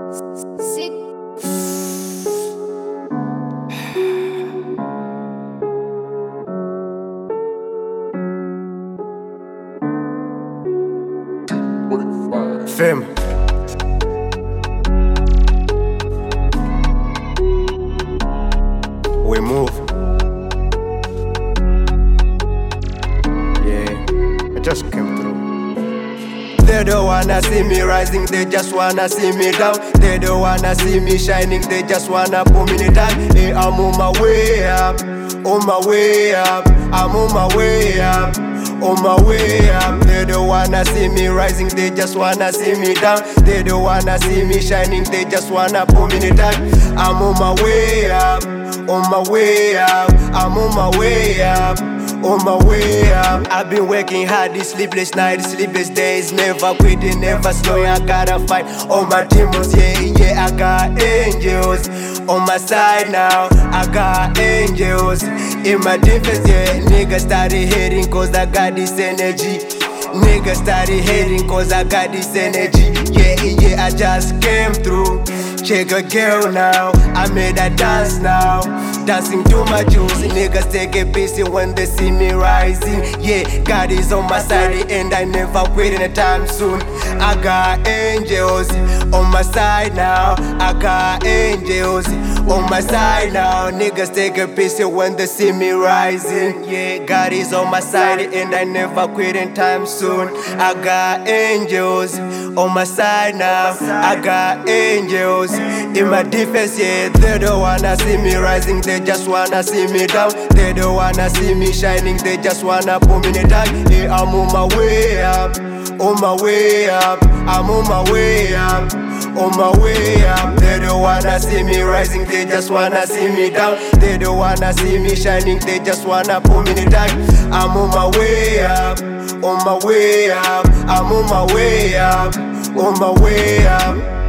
Sick. Femme. We move. Yeah, I just came through. They don't wanna see me rising, they just wanna see me down. They don't wanna see me shining, they just wanna put me down. Hey, I'm on my way up, on my way up, I'm on my way up, on my way up. They don't wanna see me rising, they just wanna see me down. They don't wanna see me shining, they just wanna put me down. I'm on my way up, on my way up, I'm on my way up, on my way up. I've been working hard, these sleepless nights, sleepless days, never quitting, never slowing. I gotta fight all my demons, yeah, I got angels on my side now. I got angels in my defense, yeah. Niggas started hating cause I got this energy. Niggas started hating cause I got this energy. Yeah, I just came through. Check a girl now, I made her dance now. Dancing to my juice, niggas take a piece when they see me rising. Yeah, God is on my side and I never quit anytime soon. I got angels on my side now. I got angels on my side now. Niggas take a piece when they see me rising. Yeah, God is on my side and I never quit anytime soon. I got angels on my side now. I got angels in my defense, yeah. They don't wanna see me rising, they just wanna see me down. They don't wanna see me shining, they just wanna put me down. Yeah, I'm on my way up, on my way up, I'm on my way up, on my way up. They don't wanna see me rising, they just wanna see me down. They don't wanna see me shining, they just wanna put me down. I'm on my way up, on my way up, I'm on my way up, on my way up.